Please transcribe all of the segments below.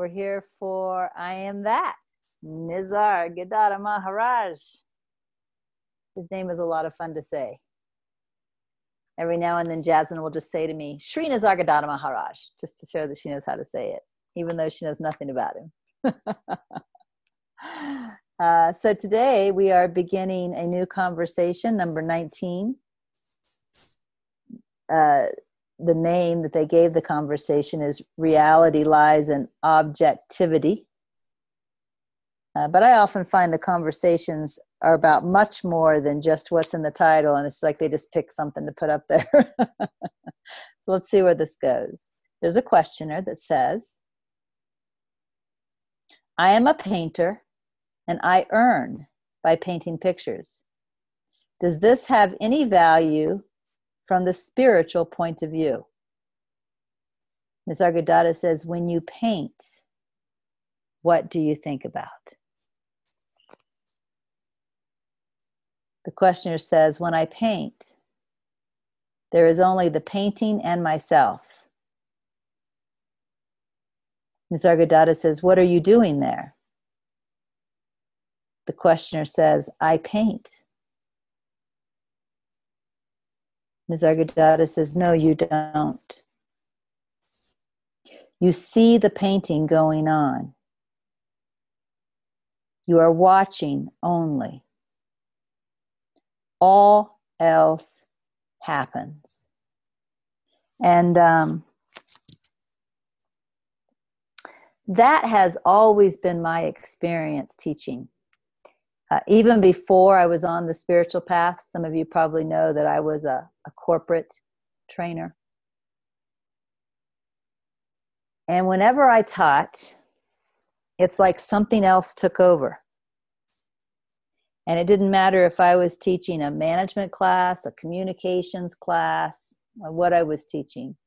we're here for I Am That, Nisargadatta Maharaj. His name is a lot of fun to say. Every now and then Jasmine will just say to me, Shri Nisargadatta Maharaj, just to show that she knows how to say it, even though she knows nothing about him. So today we are beginning a new conversation, number 19. The name that they gave the conversation is Reality, Lies, and Objectivity. But I often find the conversations are about much more than just what's in the title, and it's like they just pick something to put up there. So let's see where this goes. There's a questioner that says, I am a painter, and I earn by painting pictures. Does this have any value from the spiritual point of view? Nisargadatta says, when you paint, what do you think about? The questioner says, when I paint, there is only the painting and myself. Nisargadatta says, what are you doing there? The questioner says, I paint. Nisargadatta says, no, you don't. You see the painting going on. You are watching only. All else happens. And that has always been my experience teaching. Even before I was on the spiritual path, some of you probably know that I was a corporate trainer. And whenever I taught, it's like something else took over. And it didn't matter if I was teaching a management class, a communications class, or what I was teaching.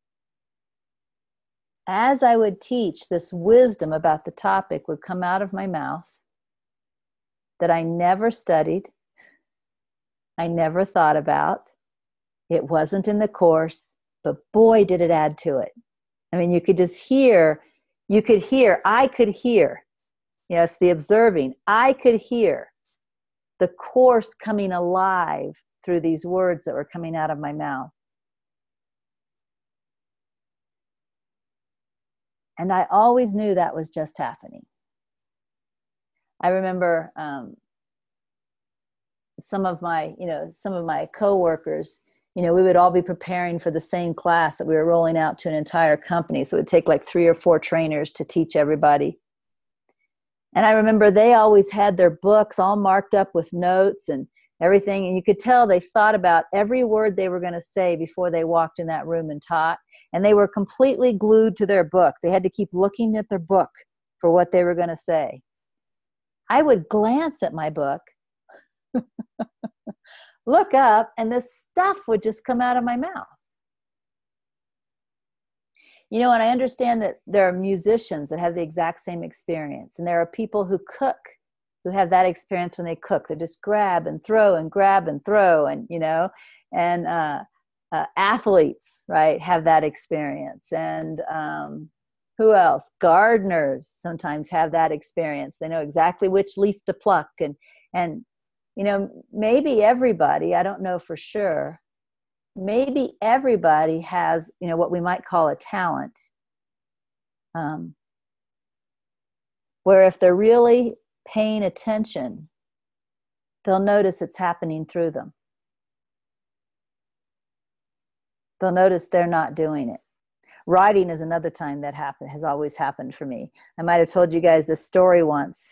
As I would teach, this wisdom about the topic would come out of my mouth that I never studied, I never thought about. It wasn't in the course, but boy, did it add to it. I mean, you could just hear, I could hear, yes, the observing, I could hear the course coming alive through these words that were coming out of my mouth. And I always knew that was just happening. I remember some of my coworkers, we would all be preparing for the same class that we were rolling out to an entire company. So it would take like 3 or 4 trainers to teach everybody. And I remember they always had their books all marked up with notes and everything. And you could tell they thought about every word they were going to say before they walked in that room and taught. And they were completely glued to their book. They had to keep looking at their book for what they were going to say. I would glance at my book, look up, and this stuff would just come out of my mouth. And I understand that there are musicians that have the exact same experience. And there are people who cook, who have that experience when they cook. They just grab and throw and grab and throw. And, athletes, right, have that experience. And who else? Gardeners sometimes have that experience. They know exactly which leaf to pluck. And maybe everybody, I don't know for sure, maybe everybody has, what we might call a talent, where if they're really paying attention, they'll notice it's happening through them. They'll notice they're not doing it. Writing is another time that has always happened for me. I might have told you guys this story once.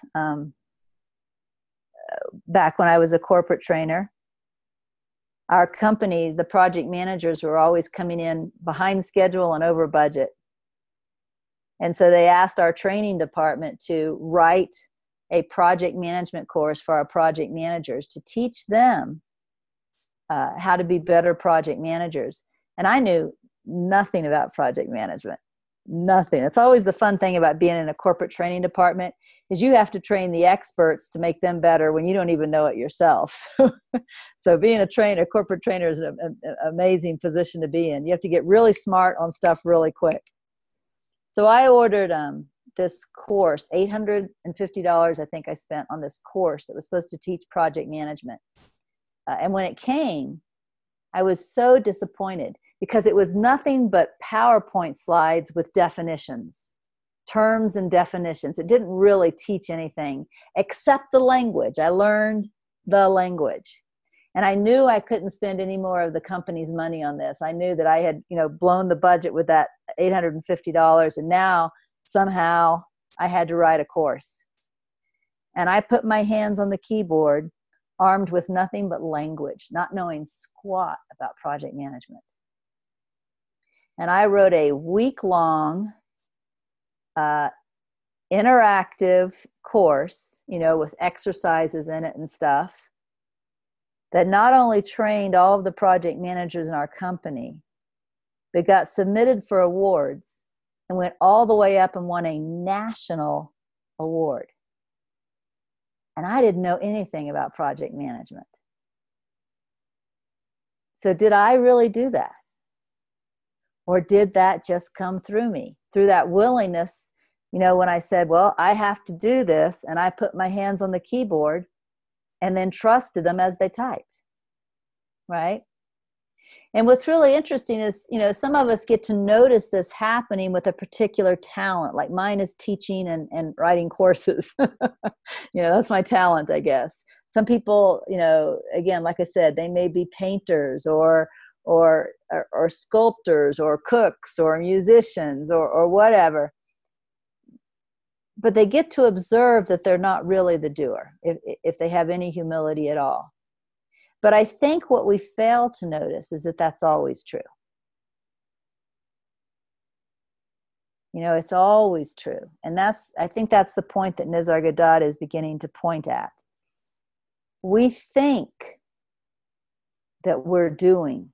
Back when I was a corporate trainer, our company, the project managers were always coming in behind schedule and over budget. And so they asked our training department to write a project management course for our project managers to teach them how to be better project managers. And I knew nothing about project management. Nothing. It's always the fun thing about being in a corporate training department is you have to train the experts to make them better when you don't even know it yourself. So being a corporate trainer is an amazing position to be in. You have to get really smart on stuff really quick. So I ordered this course, $850, I think I spent on this course that was supposed to teach project management. And when it came, I was so disappointed because it was nothing but PowerPoint slides with definitions, terms and definitions. It didn't really teach anything except the language. I learned the language. And I knew I couldn't spend any more of the company's money on this. I knew that I had, blown the budget with that $850, and now somehow I had to write a course. And I put my hands on the keyboard, armed with nothing but language, not knowing squat about project management. And I wrote a week-long interactive course, with exercises in it and stuff, that not only trained all of the project managers in our company, but got submitted for awards and went all the way up and won a national award. And I didn't know anything about project management. So did I really do that? Or did that just come through me? Through that willingness, when I said, well, I have to do this, and I put my hands on the keyboard and then trusted them as they typed, right? And what's really interesting is, some of us get to notice this happening with a particular talent. Like mine is teaching and writing courses. That's my talent, I guess. Some people, again, like I said, they may be painters or sculptors or cooks or musicians or whatever. But they get to observe that they're not really the doer, if they have any humility at all. But I think what we fail to notice is that that's always true. It's always true. And I think that's the point that Nisargadatta is beginning to point at. We think that we're doing,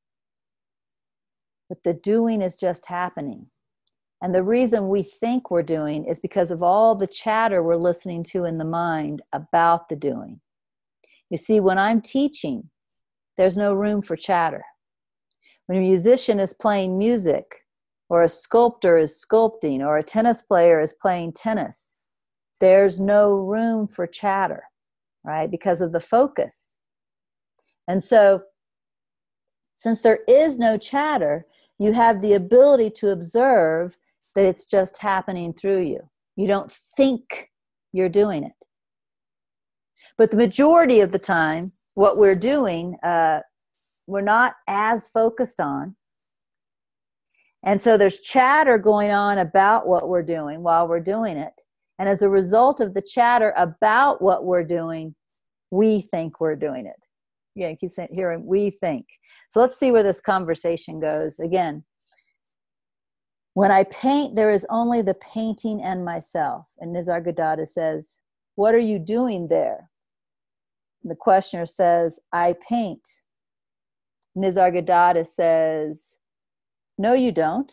but the doing is just happening. And the reason we think we're doing is because of all the chatter we're listening to in the mind about the doing. You see, when I'm teaching, there's no room for chatter. When a musician is playing music, or a sculptor is sculpting, or a tennis player is playing tennis, there's no room for chatter, right? Because of the focus. And so, since there is no chatter, you have the ability to observe that it's just happening through you. You don't think you're doing it. But the majority of the time, what we're doing, we're not as focused on. And so there's chatter going on about what we're doing while we're doing it. And as a result of the chatter about what we're doing, we think we're doing it. Yeah, you keep hearing we think. So let's see where this conversation goes. Again, when I paint, there is only the painting and myself. And Nisargadatta says, what are you doing there? And the questioner says, I paint. Nisargadatta says, no, you don't.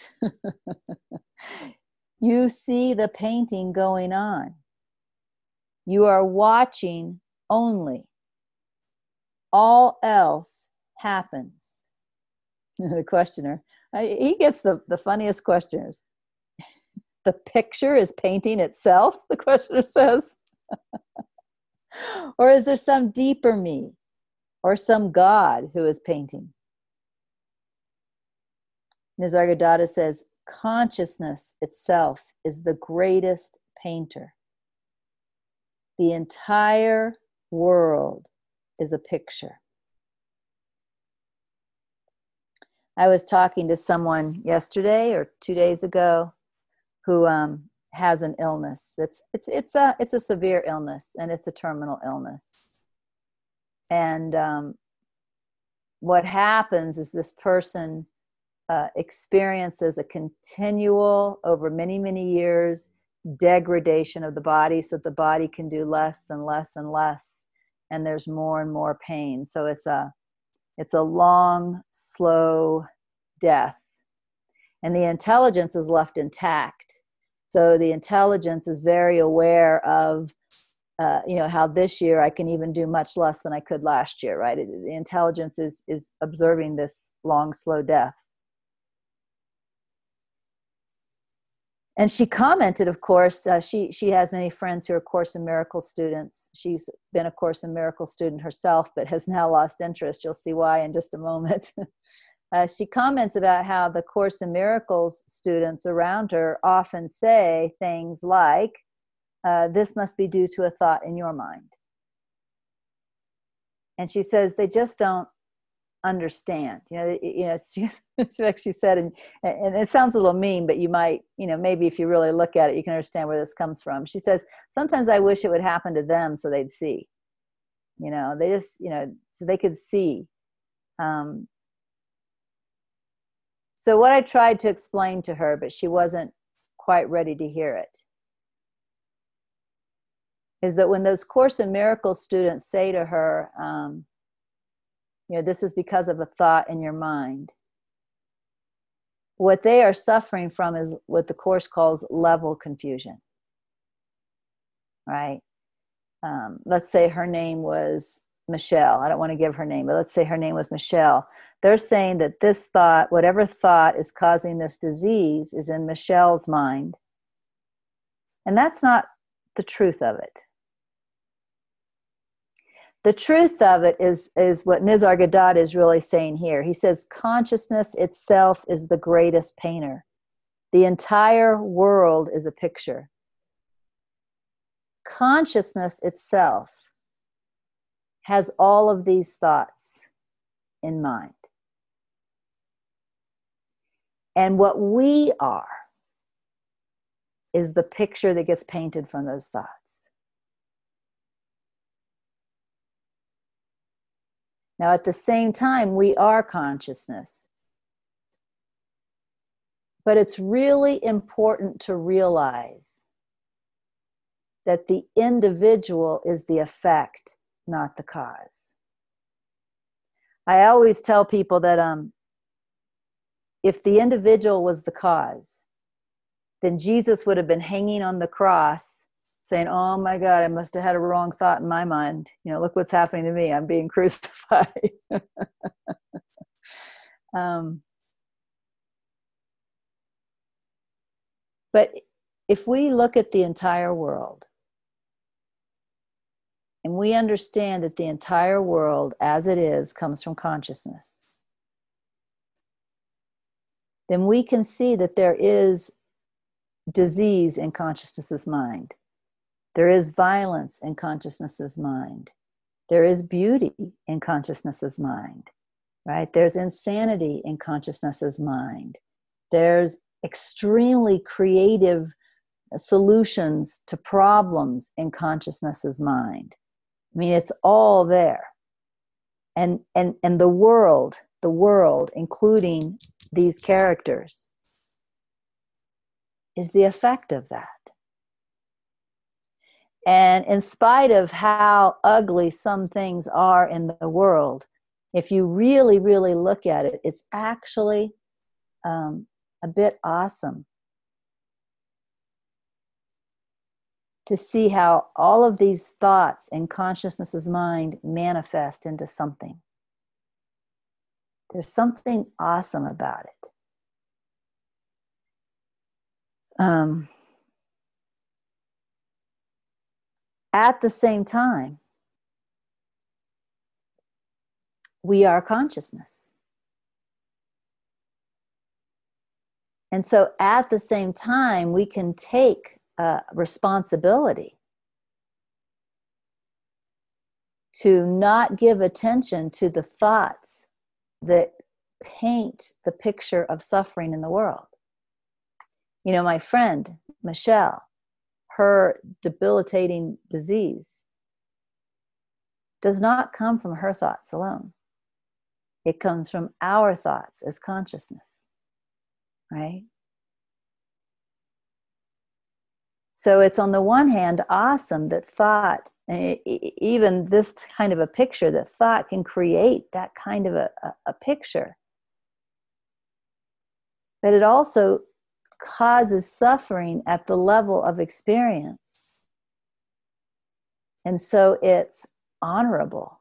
You see the painting going on. You are watching only. All else happens. The questioner, he gets the funniest questioners. The picture is painting itself, the questioner says. Or is there some deeper me or some God who is painting? Nisargadatta says, consciousness itself is the greatest painter. The entire world is a picture. I was talking to someone yesterday or 2 days ago who has an illness. It's a severe illness, and it's a terminal illness. And what happens is this person experiences a continual, over many, many years, degradation of the body, so that the body can do less and less and less, and there's more and more pain. So it's a long, slow death. And the intelligence is left intact. So the intelligence is very aware of, how this year I can even do much less than I could last year, right? The intelligence is observing this long, slow death. And she commented, of course, she has many friends who are Course in Miracles students. She's been a Course in Miracles student herself, but has now lost interest. You'll see why in just a moment. She comments about how the Course in Miracles students around her often say things like, this must be due to a thought in your mind. And she says they just don't understand. She said, and it sounds a little mean, but you might, maybe if you really look at it, you can understand where this comes from. She says, sometimes I wish it would happen to them so they'd see, they just, so they could see. So what I tried to explain to her, but she wasn't quite ready to hear it, is that when those Course in Miracles students say to her, this is because of a thought in your mind, what they are suffering from is what the Course calls level confusion, right? Let's say her name was Michelle. I don't want to give her name, but let's say her name was Michelle. They're saying that this thought, whatever thought is causing this disease, is in Michelle's mind. And that's not the truth of it. The truth of it is what Nisargadatta is really saying here. He says, consciousness itself is the greatest painter. The entire world is a picture. Consciousness itself has all of these thoughts in mind. And what we are is the picture that gets painted from those thoughts. Now, at the same time, we are consciousness. But it's really important to realize that the individual is the effect, not the cause. I always tell people that if the individual was the cause, then Jesus would have been hanging on the cross saying, oh my God, I must have had a wrong thought in my mind. Look what's happening to me. I'm being crucified. But if we look at the entire world, and we understand that the entire world as it is comes from consciousness, then we can see that there is disease in consciousness's mind. There is violence in consciousness's mind. There is beauty in consciousness's mind, right? There's insanity in consciousness's mind. There's extremely creative solutions to problems in consciousness's mind. I mean, it's all there. And the world, including these characters, is the effect of that. And in spite of how ugly some things are in the world, if you really, really look at it, it's actually a bit awesome to see how all of these thoughts in consciousness' mind manifest into something. There's something awesome about it. At the same time, we are consciousness. And so at the same time, we can take responsibility to not give attention to the thoughts that paint the picture of suffering in the world. My friend, Michelle, her debilitating disease does not come from her thoughts alone. It comes from our thoughts as consciousness, right? So it's on the one hand awesome that thought, even this kind of a picture, that thought can create that kind of a picture. But it also causes suffering at the level of experience. And so it's honorable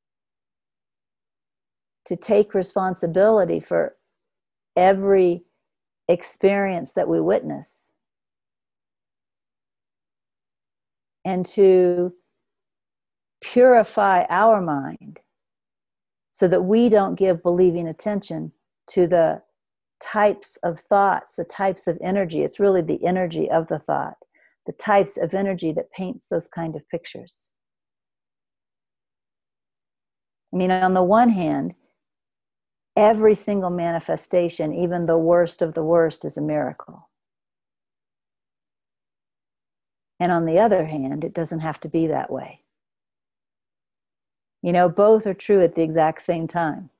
to take responsibility for every experience that we witness, and to purify our mind so that we don't give believing attention to the types of thoughts, the types of energy. It's really the energy of the thought, the types of energy that paints those kind of pictures. I mean, on the one hand, every single manifestation, even the worst of the worst, is a miracle. And on the other hand, it doesn't have to be that way. You know, both are true at the exact same time.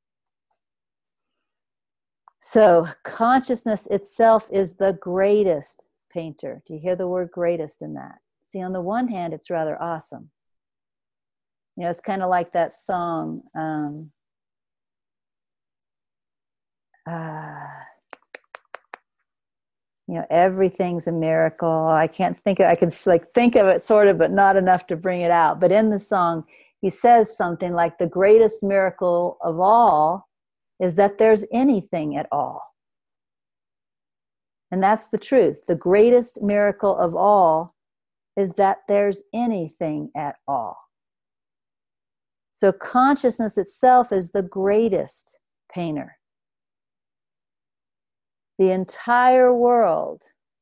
So consciousness itself is the greatest painter. Do you hear the word greatest in that? See, on the one hand, it's rather awesome. You know, it's kind of like that song, you know, everything's a miracle. I can't think of, I can like think of it sort of, but not enough to bring it out. But in the song, he says something like, the greatest miracle of all is that there's anything at all. And that's the truth. The greatest miracle of all is that there's anything at all. So consciousness itself is the greatest painter. The entire world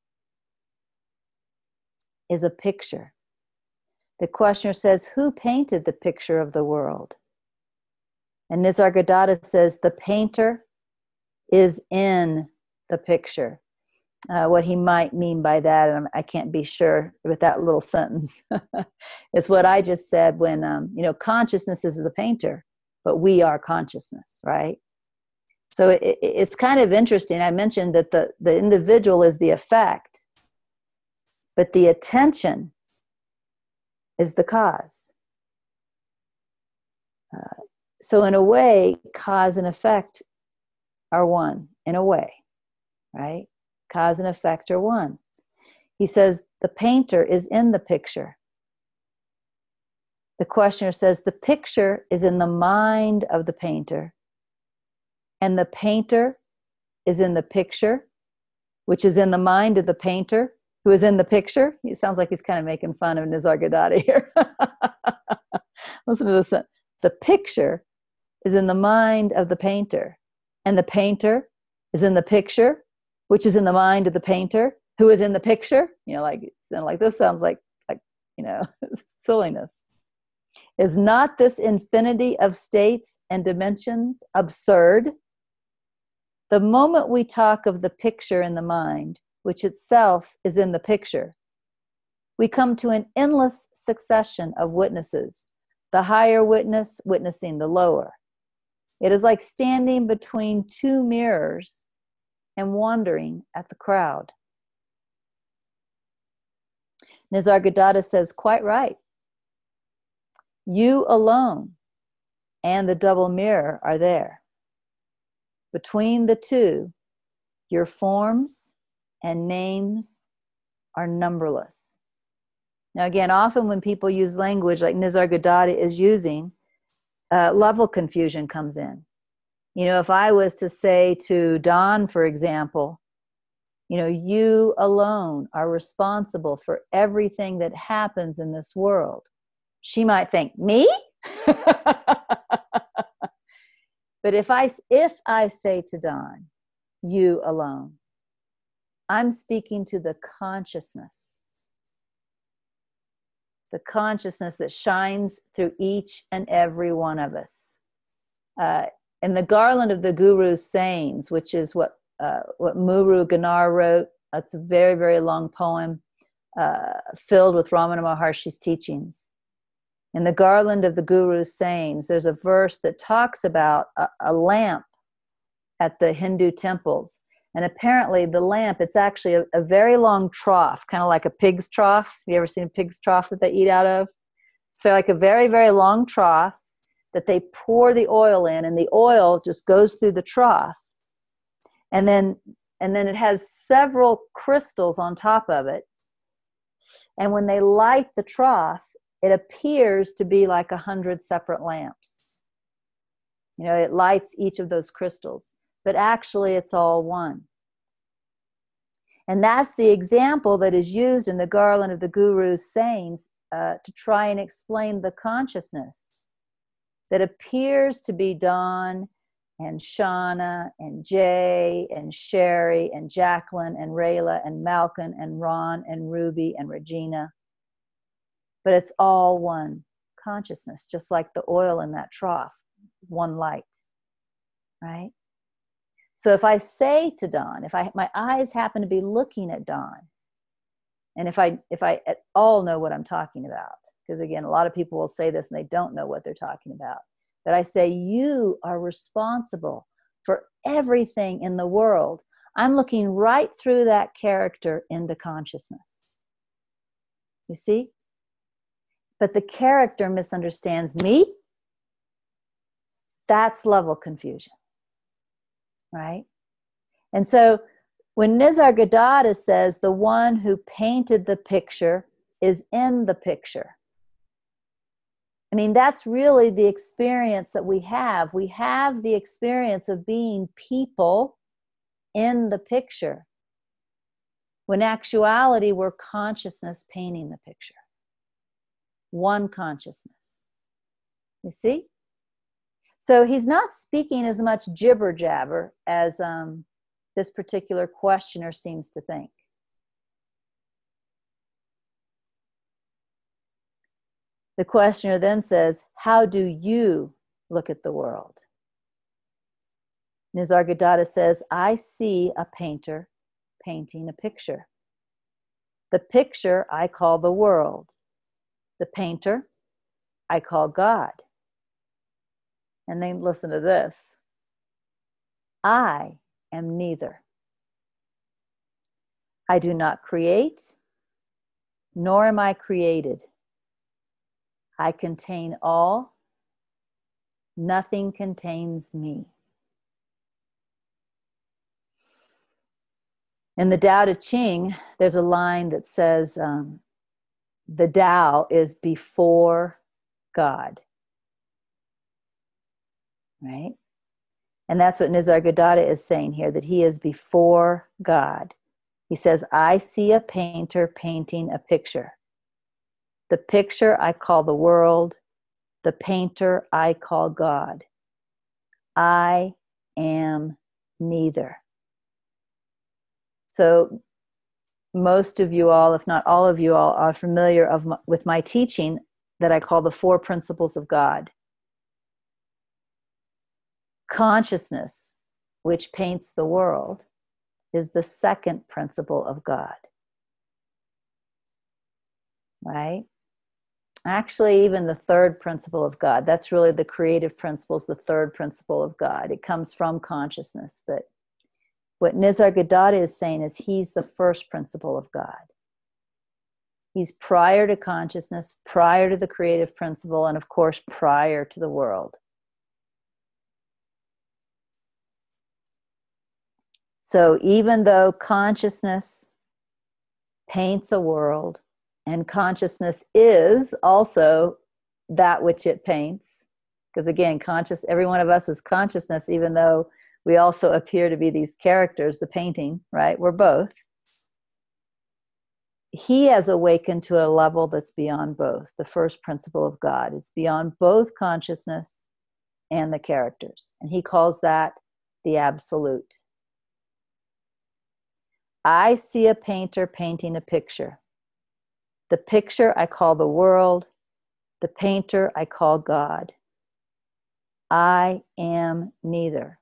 is a picture. The questioner says, who painted the picture of the world? And Nisargadatta says, the painter is in the picture. What he might mean by that, and I can't be sure with that little sentence, is what I just said when, you know, consciousness is the painter, but we are consciousness, right? So it's kind of interesting. I mentioned that the individual is the effect, but the attention is the cause. So in a way, cause and effect are one, in a way, right? Cause and effect are one. He says the painter is in the picture. The questioner says the picture is in the mind of the painter, and the painter is in the picture, which is in the mind of the painter, who is in the picture. It sounds like he's kind of making fun of Nisargadatta here. Listen to this. The picture is in the mind of the painter, and the painter is in the picture, which is in the mind of the painter, who is in the picture. You know, like this sounds like you know, silliness. Is not this infinity of states and dimensions absurd? The moment we talk of the picture in the mind, which itself is in the picture, we come to an endless succession of witnesses, the higher witness witnessing the lower. It is like standing between two mirrors and wondering at the crowd. Nisargadatta says, quite right. You alone and the double mirror are there. Between the two, your forms and names are numberless. Now again, often when people use language like Nisargadatta is using, level confusion comes in. You know, if I was to say to Dawn, for example, you know, you alone are responsible for everything that happens in this world, she might think, me? But if I say to Dawn, you alone, I'm speaking to the consciousness that shines through each and every one of us. In the Garland of the Guru's Sayings, which is what Muru Ganar wrote, it's a very, very long poem filled with Ramana Maharshi's teachings. In the Garland of the Guru's Sayings, there's a verse that talks about a lamp at the Hindu temples. And apparently the lamp, it's actually a very long trough, kind of like a pig's trough. Have you ever seen a pig's trough that they eat out of? It's like a very, very long trough that they pour the oil in, and the oil just goes through the trough. And then it has several crystals on top of it. And when they light the trough, it appears to be like 100 separate lamps. You know, it lights each of those crystals, but actually it's all one. And that's the example that is used in the Garland of the Guru's sayings to try and explain the consciousness that appears to be Dawn and Shauna and Jay and Sherry and Jacqueline and Rayla and Malcolm and Ron and Ruby and Regina. But it's all one consciousness, just like the oil in that trough, one light, right? So if I say to Dawn, my eyes happen to be looking at Dawn, and if I at all know what I'm talking about, because again, a lot of people will say this and they don't know what they're talking about, but I say, you are responsible for everything in the world. I'm looking right through that character into consciousness. You see? But the character misunderstands me. That's level confusion. Right? And so when Nisargadatta says the one who painted the picture is in the picture, I mean, that's really the experience that we have. We have the experience of being people in the picture, when actuality we're consciousness painting the picture. One consciousness. You see? So he's not speaking as much jibber jabber as this particular questioner seems to think. The questioner then says, how do you look at the world? Nisargadatta says, I see a painter painting a picture. The picture I call the world. The painter I call God. And then listen to this. I am neither. I do not create, nor am I created. I contain all. Nothing contains me. In the Tao Te Ching, there's a line that says, the Tao is before God. Right? And that's what Nisargadatta is saying here, that he is before God. He says, I see a painter painting a picture. The picture I call the world. The painter I call God. I am neither. So most of you all, if not all of you all, are familiar with my teaching that I call the Four Principles of God. Consciousness, which paints the world, is the second principle of God. Right? Actually, even the third principle of God, that's really the creative principles, the third principle of God. It comes from consciousness. But what Nisargadatta is saying is he's the first principle of God. He's prior to consciousness, prior to the creative principle, and of course, prior to the world. So even though consciousness paints a world, and consciousness is also that which it paints, because again, every one of us is consciousness, even though we also appear to be these characters, the painting, right? We're both. He has awakened to a level that's beyond both, the first principle of God. It's beyond both consciousness and the characters. And he calls that the absolute. I see a painter painting a picture. The picture I call the world. The painter I call God. I am neither.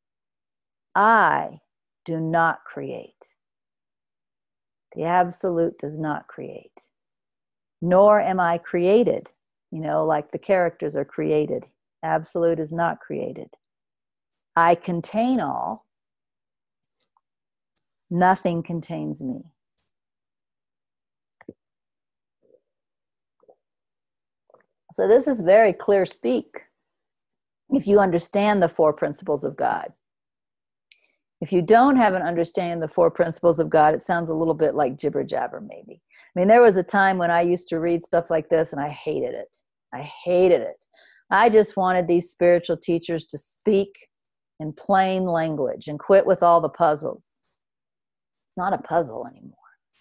I do not create. The absolute does not create. Nor am I created. You know, like the characters are created. Absolute is not created. I contain all. Nothing contains me. So this is very clear speak if you understand the four principles of God. If you don't have an understanding of the four principles of God, it sounds a little bit like jibber jabber maybe. I mean, there was a time when I used to read stuff like this and I hated it. I hated it. I just wanted these spiritual teachers to speak in plain language and quit with all the puzzles. It's not a puzzle anymore.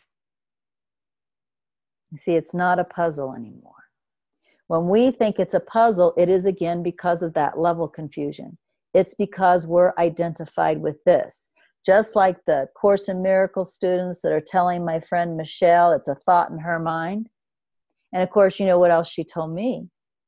You see, it's not a puzzle anymore. When we think it's a puzzle, it is again because of that level confusion. It's because we're identified with this. Just like the Course in Miracles students that are telling my friend Michelle it's a thought in her mind. And of course, you know what else she told me?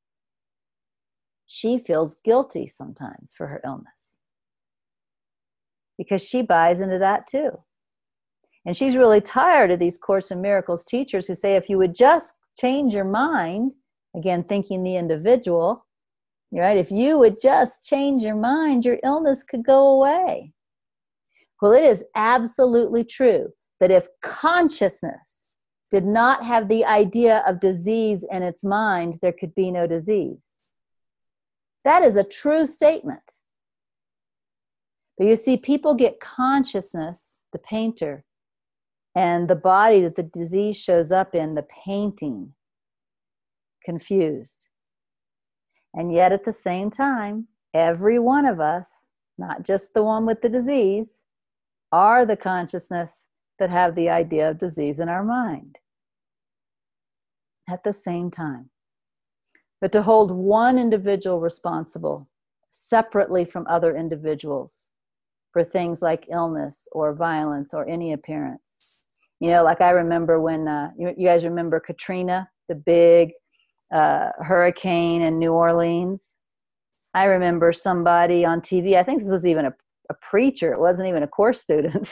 She feels guilty sometimes for her illness because she buys into that too. And she's really tired of these Course in Miracles teachers who say, if you would just change your mind, again, thinking the individual, right? If you would just change your mind, your illness could go away. Well, it is absolutely true that if consciousness did not have the idea of disease in its mind, there could be no disease. That is a true statement. But you see, people get consciousness, the painter, and the body that the disease shows up in, the painting, confused. And yet at the same time, every one of us, not just the one with the disease, are the consciousness that have the idea of disease in our mind. At the same time. But to hold one individual responsible separately from other individuals for things like illness or violence or any appearance. You know, like I remember when, you guys remember Katrina, the big hurricane in New Orleans? I remember somebody on TV, I think this was even a preacher, it wasn't even a course student,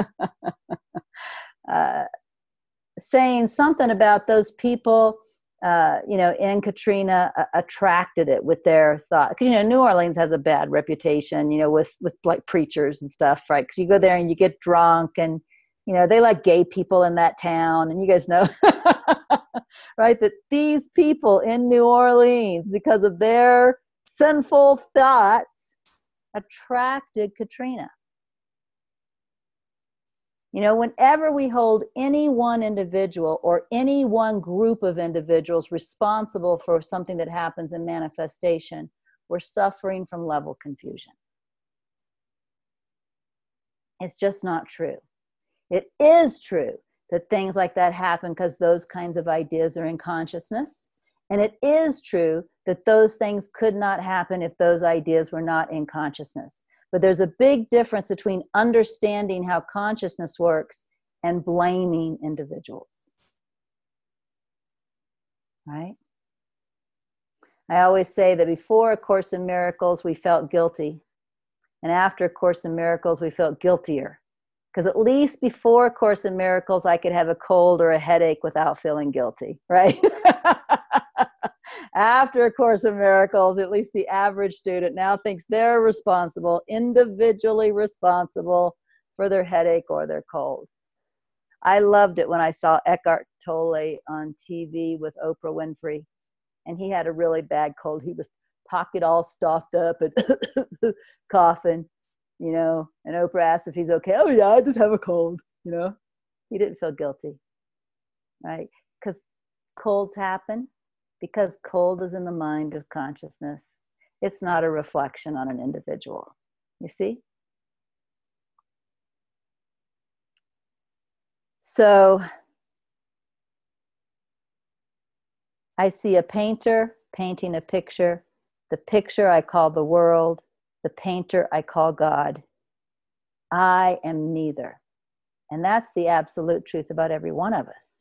saying something about those people, in Katrina attracted it with their thought. Because, New Orleans has a bad reputation, with like preachers and stuff, right? Because you go there and you get drunk and, they like gay people in that town. And you guys know, right, that these people in New Orleans, because of their sinful thoughts, attracted Katrina. Whenever we hold any one individual or any one group of individuals responsible for something that happens in manifestation, we're suffering from level confusion. It's just not true. It is true that things like that happen because those kinds of ideas are in consciousness. And it is true that those things could not happen if those ideas were not in consciousness. But there's a big difference between understanding how consciousness works and blaming individuals. Right? I always say that before A Course in Miracles, we felt guilty. And after A Course in Miracles, we felt guiltier. Because at least before A Course in Miracles, I could have a cold or a headache without feeling guilty, right? After A Course in Miracles, at least the average student now thinks they're responsible, individually responsible for their headache or their cold. I loved it when I saw Eckhart Tolle on TV with Oprah Winfrey, and he had a really bad cold. He was talking all stuffed up and coughing, and Oprah asked if he's okay. Oh yeah, I just have a cold, He didn't feel guilty, right? Because colds happen. Because cold is in the mind of consciousness. It's not a reflection on an individual. You see? So I see a painter painting a picture. The picture I call the world. The painter I call God. I am neither. And that's the absolute truth about every one of us.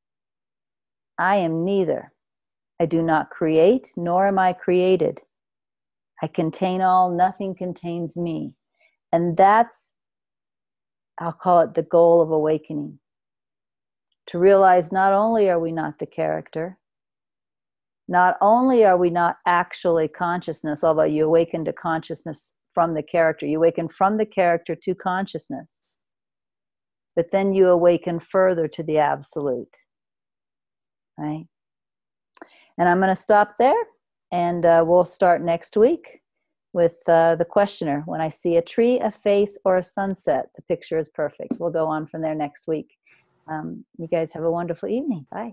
I am neither. I do not create, nor am I created. I contain all, nothing contains me. And that's, I'll call it the goal of awakening. To realize not only are we not the character, not only are we not actually consciousness, although you awaken to consciousness from the character, you awaken from the character to consciousness, but then you awaken further to the absolute, right? And I'm going to stop there, and we'll start next week with the questioner. When I see a tree, a face, or a sunset, the picture is perfect. We'll go on from there next week. You guys have a wonderful evening. Bye.